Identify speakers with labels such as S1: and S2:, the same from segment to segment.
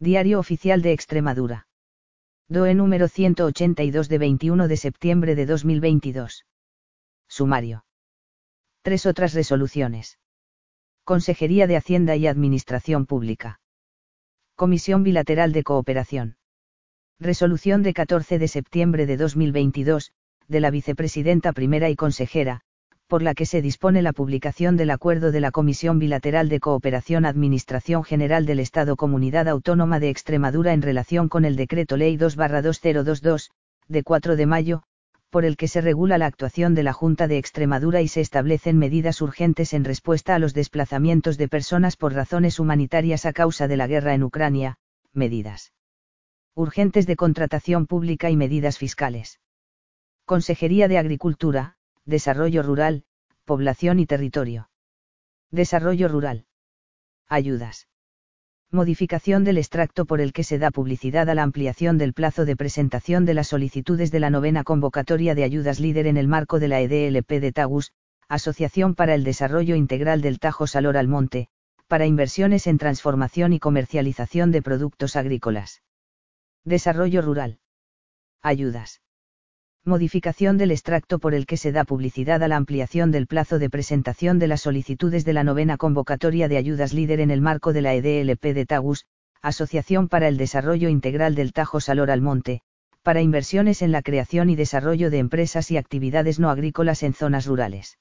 S1: Diario Oficial de Extremadura. DOE número 182 de 21 de septiembre de 2022. Sumario. 3 otras resoluciones. Consejería de Hacienda y Administración Pública. Comisión Bilateral de Cooperación. Resolución de 14 de septiembre de 2022, de la Vicepresidenta Primera y Consejera, por la que se dispone la publicación del acuerdo de la Comisión Bilateral de Cooperación Administración General del Estado Comunidad Autónoma de Extremadura en relación con el Decreto Ley 2/2022, de 4 de mayo, por el que se regula la actuación de la Junta de Extremadura y se establecen medidas urgentes en respuesta a los desplazamientos de personas por razones humanitarias a causa de la guerra en Ucrania, medidas urgentes de contratación pública y medidas fiscales. Consejería de Agricultura, Desarrollo Rural, Población y Territorio. Desarrollo Rural. Ayudas. Modificación del extracto por el que se da publicidad a la ampliación del plazo de presentación de las solicitudes de la 9ª convocatoria de ayudas líder en el marco de la EDLP de Tagus, Asociación para el Desarrollo Integral del Tajo Salor-Almonte, para inversiones en transformación y comercialización de productos agrícolas. Desarrollo Rural. Ayudas. Modificación del extracto por el que se da publicidad a la ampliación del plazo de presentación de las solicitudes de la 9ª convocatoria de ayudas líder en el marco de la EDLP de Tagus, Asociación para el Desarrollo Integral del Tajo Salor-Almonte, para inversiones en la creación y desarrollo de empresas y actividades no agrícolas en zonas rurales.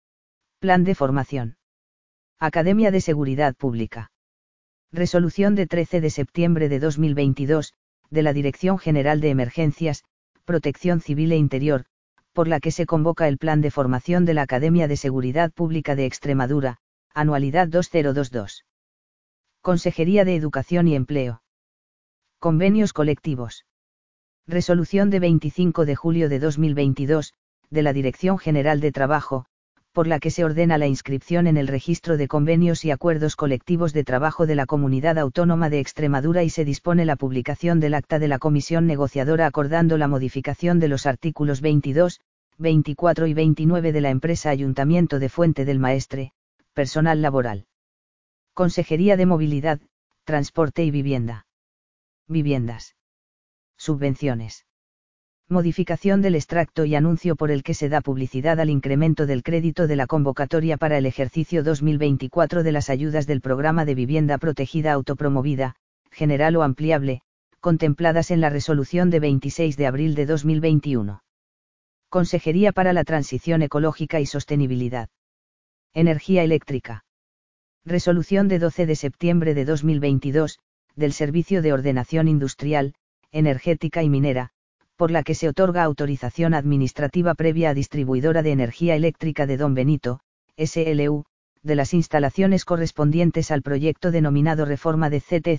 S1: Plan de formación. Academia de Seguridad Pública. Resolución de 13 de septiembre de 2022, de la Dirección General de Emergencias, Protección Civil e Interior, por la que se convoca el Plan de Formación de la Academia de Seguridad Pública de Extremadura, Anualidad 2022. Consejería de Educación y Empleo. Convenios colectivos. Resolución de 25 de julio de 2022, de la Dirección General de Trabajo, por la que se ordena la inscripción en el registro de convenios y acuerdos colectivos de trabajo de la Comunidad Autónoma de Extremadura y se dispone la publicación del acta de la comisión negociadora acordando la modificación de los artículos 22, 24 y 29 de la empresa Ayuntamiento de Fuente del Maestre, personal laboral. Consejería de Movilidad, Transporte y Vivienda. Viviendas. Subvenciones. Modificación del extracto y anuncio por el que se da publicidad al incremento del crédito de la convocatoria para el ejercicio 2024 de las ayudas del Programa de Vivienda Protegida Autopromovida, general o ampliable, contempladas en la resolución de 26 de abril de 2021. Consejería para la Transición Ecológica y Sostenibilidad. Energía eléctrica. Resolución de 12 de septiembre de 2022, del Servicio de Ordenación Industrial, Energética y Minera, por la que se otorga autorización administrativa previa a Distribuidora de Energía Eléctrica de Don Benito, SLU, de las instalaciones correspondientes al proyecto denominado Reforma de CT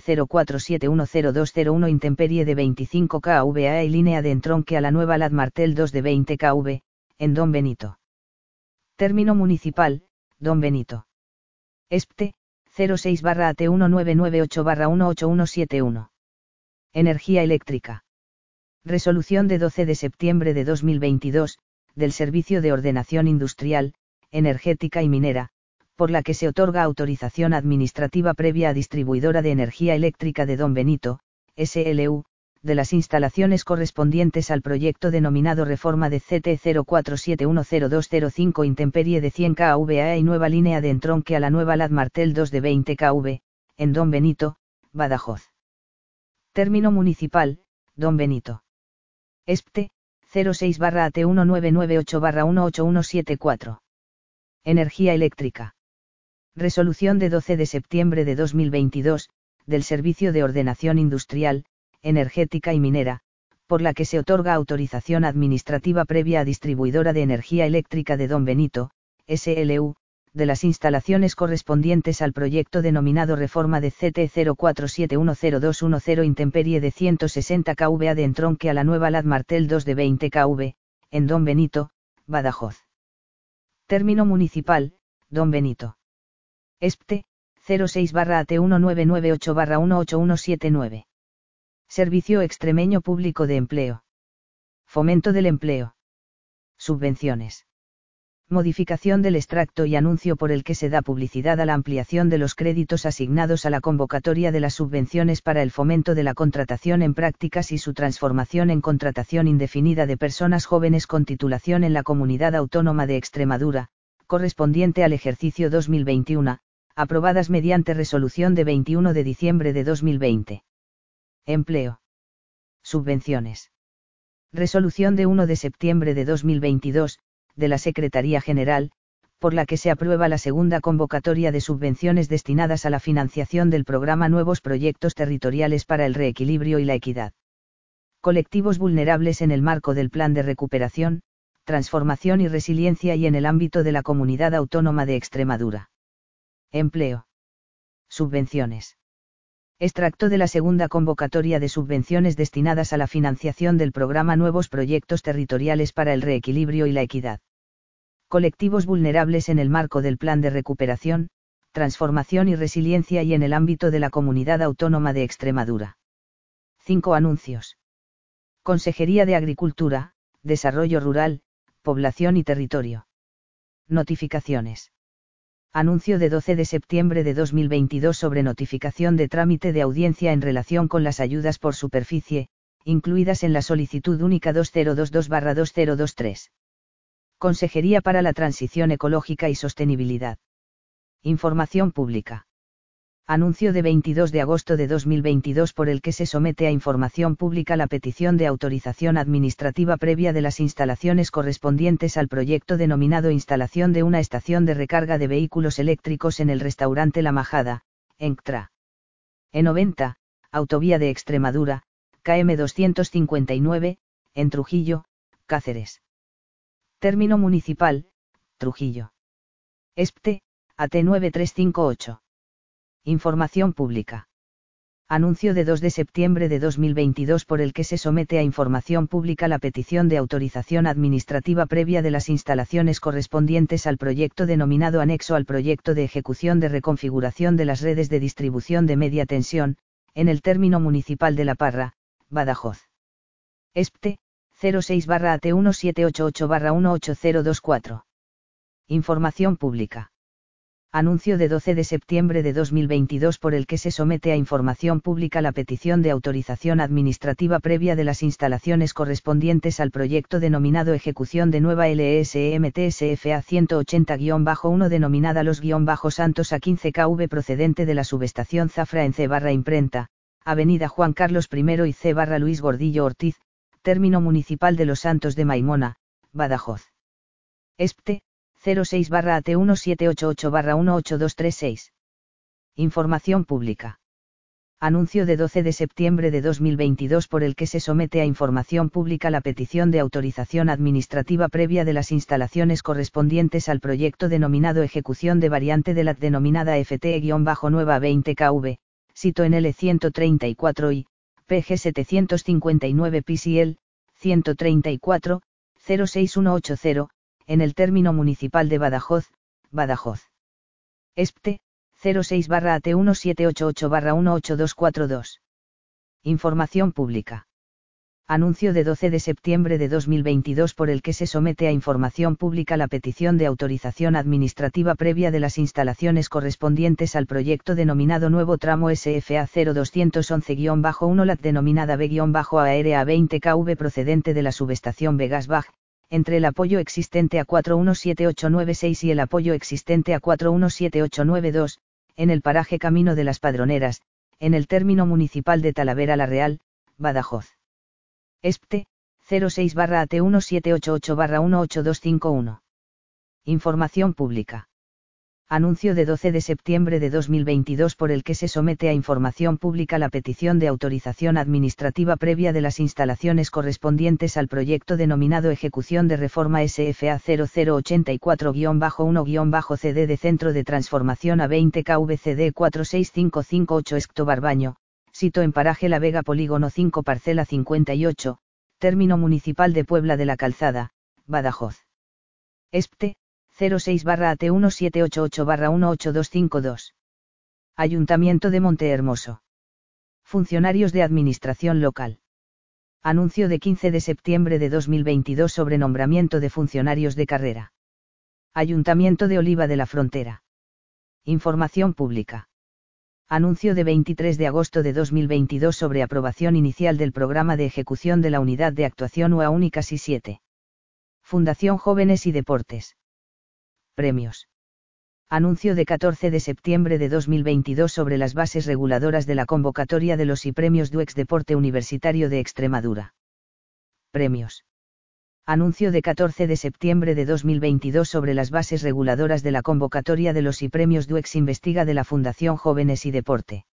S1: 04710201 Intemperie de 25 kVA y línea de entronque a la nueva Lad Martel 2 de 20 kV, en Don Benito. Término municipal, Don Benito. ESPTE, 06/AT1998/18171. Energía eléctrica. Resolución de 12 de septiembre de 2022, del Servicio de Ordenación Industrial, Energética y Minera, por la que se otorga autorización administrativa previa a Distribuidora de Energía Eléctrica de Don Benito, SLU, de las instalaciones correspondientes al proyecto denominado Reforma de CT 04710205 Intemperie de 100 kVA y nueva línea de entronque a la nueva Lad Martel 2 de 20 kV, en Don Benito, Badajoz. Término municipal, Don Benito. ESPTE, 06/AT1998/18174. Energía eléctrica. Resolución de 12 de septiembre de 2022, del Servicio de Ordenación Industrial, Energética y Minera, por la que se otorga autorización administrativa previa a Distribuidora de Energía Eléctrica de Don Benito, SLU, de las instalaciones correspondientes al proyecto denominado Reforma de CT 04710210 Intemperie de 160 kVA de entronque a la nueva Lad Martel 2 de 20 kV, en Don Benito, Badajoz. Término municipal, Don Benito. ESPTE, 06/AT1998/18179. Servicio Extremeño Público de Empleo. Fomento del Empleo. Subvenciones. Modificación del extracto y anuncio por el que se da publicidad a la ampliación de los créditos asignados a la convocatoria de las subvenciones para el fomento de la contratación en prácticas y su transformación en contratación indefinida de personas jóvenes con titulación en la Comunidad Autónoma de Extremadura, correspondiente al ejercicio 2021, aprobadas mediante resolución de 21 de diciembre de 2020. Empleo. Subvenciones. Resolución de 1 de septiembre de 2022, de la Secretaría General, por la que se aprueba la segunda convocatoria de subvenciones destinadas a la financiación del programa Nuevos Proyectos Territoriales para el Reequilibrio y la Equidad. Colectivos vulnerables en el marco del Plan de Recuperación, Transformación y Resiliencia y en el ámbito de la Comunidad Autónoma de Extremadura. Empleo. Subvenciones. Extracto de la segunda convocatoria de subvenciones destinadas a la financiación del programa Nuevos Proyectos Territoriales para el Reequilibrio y la Equidad. Colectivos vulnerables en el marco del Plan de Recuperación, Transformación y Resiliencia y en el ámbito de la Comunidad Autónoma de Extremadura. 5 anuncios. Consejería de Agricultura, Desarrollo Rural, Población y Territorio. Notificaciones. Anuncio de 12 de septiembre de 2022 sobre notificación de trámite de audiencia en relación con las ayudas por superficie, incluidas en la solicitud única 2022/2023. Consejería para la Transición Ecológica y Sostenibilidad. Información pública. Anuncio de 22 de agosto de 2022 por el que se somete a información pública la petición de autorización administrativa previa de las instalaciones correspondientes al proyecto denominado Instalación de una estación de recarga de vehículos eléctricos en el restaurante La Majada, en Ctra. E90, Autovía de Extremadura, KM 259, en Trujillo, Cáceres. Término municipal, Trujillo. ESPTE, AT 9358. Información pública. Anuncio de 2 de septiembre de 2022 por el que se somete a información pública la petición de autorización administrativa previa de las instalaciones correspondientes al proyecto denominado Anexo al proyecto de ejecución de reconfiguración de las redes de distribución de media tensión, en el término municipal de La Parra, Badajoz. ESPTE, 06/AT1788/18024. Información pública. Anuncio de 12 de septiembre de 2022 por el que se somete a información pública la petición de autorización administrativa previa de las instalaciones correspondientes al proyecto denominado Ejecución de Nueva LSMTSFA 180-1 denominada Los-Santos A15 KV procedente de la subestación Zafra en C/Imprenta, Avenida Juan Carlos I y C/Luis Gordillo Ortiz, término municipal de Los Santos de Maimona, Badajoz. ESPTE, 06/AT1788/18236. Información pública. Anuncio de 12 de septiembre de 2022 por el que se somete a información pública la petición de autorización administrativa previa de las instalaciones correspondientes al proyecto denominado Ejecución de variante de la denominada FTE-Nueva 20 KV, sito en L134 y, PG 759 PCL, 134, 06180, en el término municipal de Badajoz, Badajoz. ESPTE, 06/AT1788/18242. Información pública. Anuncio de 12 de septiembre de 2022 por el que se somete a información pública la petición de autorización administrativa previa de las instalaciones correspondientes al proyecto denominado Nuevo Tramo SFA 0211-1 LAT denominada B-Aérea 20 KV procedente de la subestación Vegasbach, entre el apoyo existente a 417896 y el apoyo existente a 417892, en el paraje Camino de las Padroneras, en el término municipal de Talavera la Real, Badajoz. ESPTE, 06/AT1788/18251. Información pública. Anuncio de 12 de septiembre de 2022 por el que se somete a información pública la petición de autorización administrativa previa de las instalaciones correspondientes al proyecto denominado Ejecución de Reforma SFA 0084-1-CD de Centro de Transformación A20 KVCD 46558 Escto Barbaño, sito en paraje La Vega Polígono 5 Parcela 58, término municipal de Puebla de la Calzada, Badajoz. ESPTE, 06/AT1788/18252. Ayuntamiento de Montehermoso. Funcionarios de Administración Local. Anuncio de 15 de septiembre de 2022 sobre nombramiento de funcionarios de carrera. Ayuntamiento de Oliva de la Frontera. Información pública. Anuncio de 23 de agosto de 2022 sobre aprobación inicial del programa de ejecución de la Unidad de Actuación UA Únicas y 7. Fundación Jóvenes y Deportes. Premios. Anuncio de 14 de septiembre de 2022 sobre las bases reguladoras de la convocatoria de los y premios DUEX Deporte Universitario de Extremadura. Premios. Anuncio de 14 de septiembre de 2022 sobre las bases reguladoras de la convocatoria de los y premios DUEX Investiga de la Fundación Jóvenes y Deporte.